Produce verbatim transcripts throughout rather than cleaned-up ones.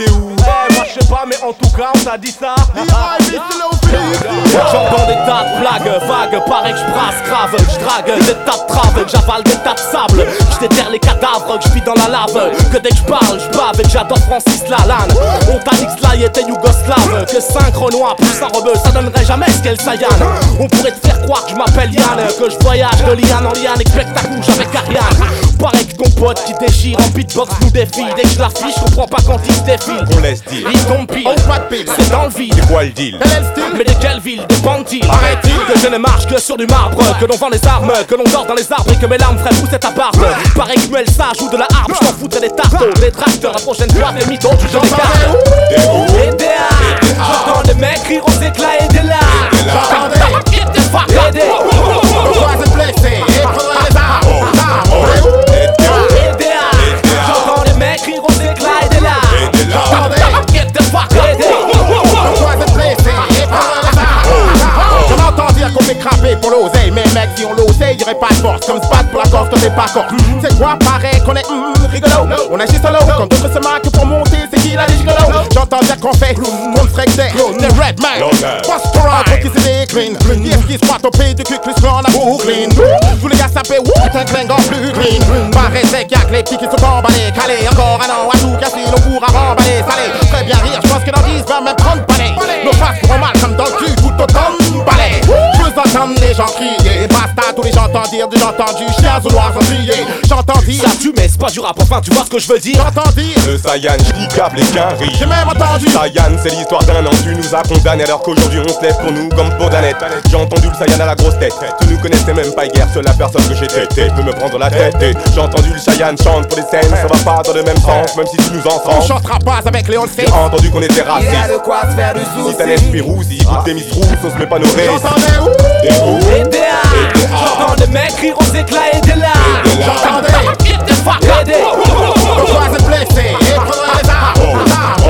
t'es où? Eh, moi je sais pas, mais en tout cas, on t'a dit ça. J'entends des tas de blagues vagues, paraît que j'brasse grave, que j'drague des tas de traves, que j'avale des tas de sable, que j'déterre les cadavres, que j'vis dans la lave, que dès que j'parle, j'bave et que j'adore Francis Lalanne. On t'a dit que cela était yougoslave, que cinq renois plus un rebeu, ça donnerait jamais ce qu'elle Sayan. On pourrait te faire croire que je m'appelle Yann, que je voyage de liane en liane et que j'pecte ta couche avec Ariane. Paraît que ton pote qui déchire en beatbox nous défie. Dès que je l'affiche, je comprends pas quand il se défile. On laisse dire. Il tombe pile, c'est dans le vide. C'est quoi le deal? Mais de quelle ville dépend-il? Arrête-il que je ne marche que sur du marbre, que l'on vend les armes, que l'on dort dans les arbres et que mes larmes feraient pousser ta barbe. Pareil que Muel Sage joue de la harpe, je t'en foutrais des tartos, des tracteurs. La prochaine fois, des mythos, tu te décartes. Et des A, j'entends des mecs rire aux éclats et des là. J'entends des hit the fuck et des pourquoi c'est blessé et prendre les armes. Et des A, j'entends des mecs rire aux éclats et des là. J'entends des hit the fuck et des pourquoi c'est blessé et prendre les armes. J'en entends dire qu'on fait craper pour l'oseille. Mais mec, si on l'oseille, y'aurait pas de force. Comme se battre pour la cause, t'en fais pas corps. C'est quoi, pareil qu'on est mm, rigolo. On agit solo, quand d'autres se marquent pour monter, c'est qui là les gigolos. J'entends dire qu'on fait comme serait que des red man. What's the rock, qui se décline. Qu'est-ce qui se croit au pays du cul, plus qu'on a Brooklyn. Tous les gars s'appellent Wout, un cling en plus clean. Paraissait qu'il y a que les petits qui se font emballer. Calé, encore un an à tout casser, l'on pourra remballer. Salé, très bien rire, je pense que dans dix va même prendre palais. Nos faces feront mal comme dans le cul, tout autant de balais. Je veux entendre les gens crier. Basta, tous les gens entendent dire du entendu. Chiens ou noirs sans crier. J'entends dire. Ça tue, mais c'est pas du rap, enfin tu vois ce que je veux dire. J'entends dire. Le Saiyan, j'dicable et qu'un rire. J'ai même entendu. Saiyan, c'est l'histoire d'un an, tu nous as condamnés alors qu'aujourd'hui on se lève pour nous comme peau d'ânette. J'ai entendu le Saiyan à la grosse tête. Tu nous connaissais même pas hier, seule la personne que j'étais. Tu peux me prendre la tête. J'ai entendu le Saiyan chante pour les scènes, ça va pas dans le même sens, même si tu nous On entends. chantera pas avec Léon C. J'ai entendu qu'on était racistes. Il y a de quoi se faire du souci. Si t'as un esprit rousse, il goûte des mistrous, on se met pas nos rêves. J'entendais où? Des roues. Et des A, j'entends des mecs rire aux éclats et des là. J'entends des hit the fuck et des pourquoi c'est blessé et prendre les armes.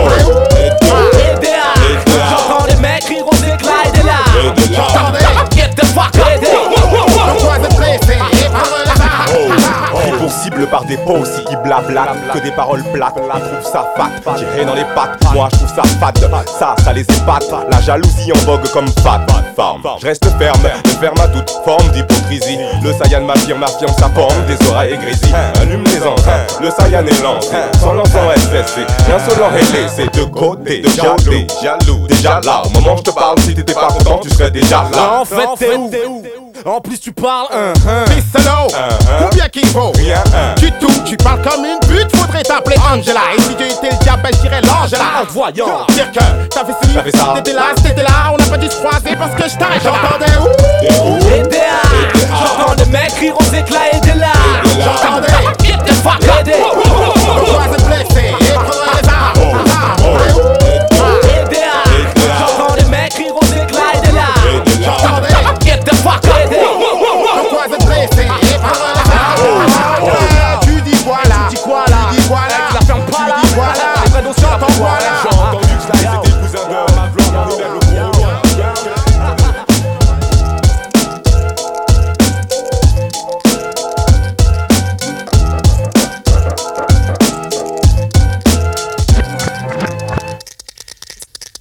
Et des A, j'entends des mecs rire aux éclats et des là. J'entends des hit the fuck et des pourquoi c'est blessé et prendre les armes. Pris pour cible par des posts qui blabla, que des paroles plates, la trouve ça fat. J'ai rien dans les pattes, moi je trouve ça fade. Ça, ça les épate, la jalousie en vogue comme fat. Forme, je reste ferme, ferme à toute forme d'hypocrisie. Le Saiyan m'affirme, affirme sa forme, des oreilles grises. Allume les entrains, le Saiyan est lancé, sans l'enfant S S C. Insolent et laissé de côté, de jaloux, jaloux, déjà là. Au moment où je te parle, si t'étais pas content, tu serais déjà là. En fait t'es où? En plus tu parles un Fils solo, combien qu'il vaut? Rien, un. Du tout, tu parles comme une pute, faudrait t'appeler Angela. Et si tu étais le diable, je dirais l'Angela. en voyant. Dire que t'as fait ci, T'as fait ça. t'étais là, t'étais là, on n'a pas dû se croiser parce que je t'arrête. J'entendais où? Et des A, j'entends des mecs rire aux éclats et des là. J'entendais. Hit the fuck et des Pourquoi c'est